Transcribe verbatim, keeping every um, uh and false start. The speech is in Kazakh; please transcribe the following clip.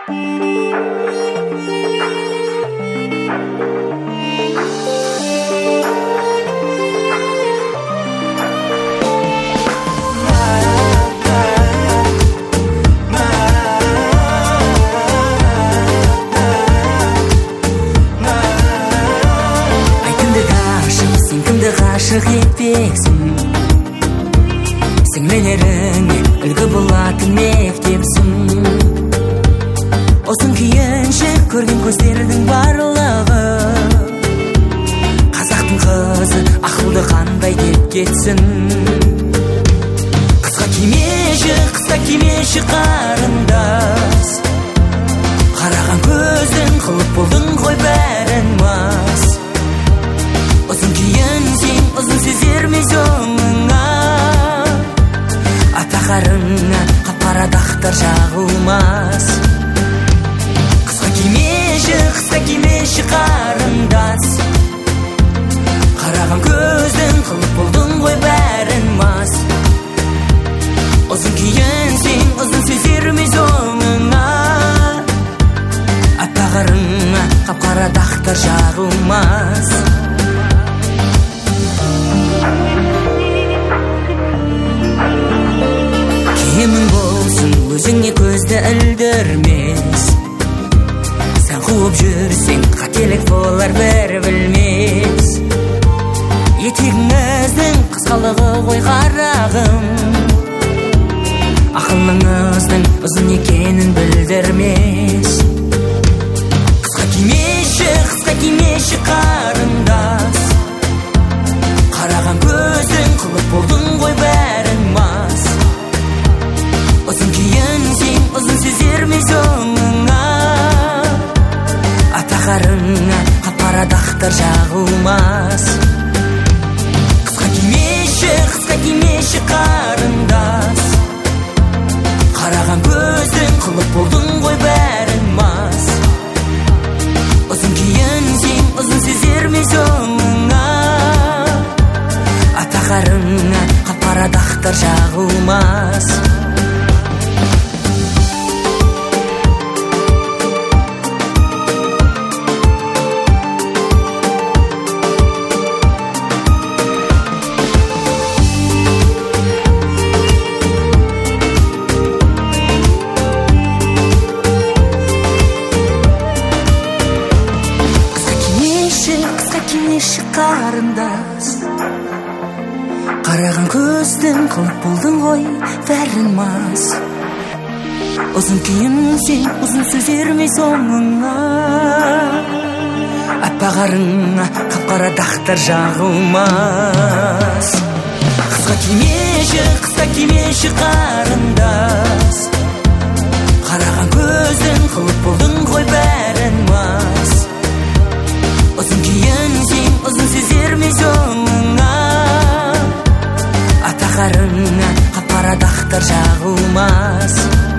Ғашық етпексің сіңлілеріңе үлгі болатын мектепсің Осын күйінші көрген көздердің барлығы қазақтың қызы ақылды қандай деп кетсін Қысқа кимеші, қысқа кимеші қарындас Қараған көздің қылып болдың ғой бәрін мас Ұзын киінсең, ұзын сезермей соңыңа Атақарыңа қап-қара дақтар жағылмас Қысқа кимеші, қысқа кимеші қарындас Қараған көздің қылып болдың ғой бәрін мас Ұзын киінсең, ұзын сезермей соңыңа Атақарыңа қап-қара дақтар жағылмас Киімің болсын, өзіңе көзді ілдірмес Сән қуып жүрсең, қателік болар бір білмес Етегіңіздің қысқалығы ғой қарағым Ақылыңыздың ұзын екенін білдірмес Қысқа кимеші, қысқа кимеші қарындас Қараған көздің қылып болдың ғой бәрін мас Ұзын киінсең, ұзын сезермей соңыңа Атақарыңа қап-қара дақтар жағылмас Қысқа кимеші, қысқа кимеші қарындас Қараған көздің қылып болдың ғой бәрін мас Ұзын киінсең, ұзын сезермей соңыңа Атақарыңа қап-қара дақтар жағылмас қарындас Қараған көздің қылып болдың ғой бәрін мас Ұзын киінсең, ұзын сөзермей соңыңа Аппағарыңа қап-қара дақтар жағылмас Қысқа кимеші, қысқа кимеші қарындас Қараған көздің қылып болдың ғой бәрін мас Ұзын киінсең, ұзын сезермей соңыңа Атақарыңа қап-қара дақтар жағылмас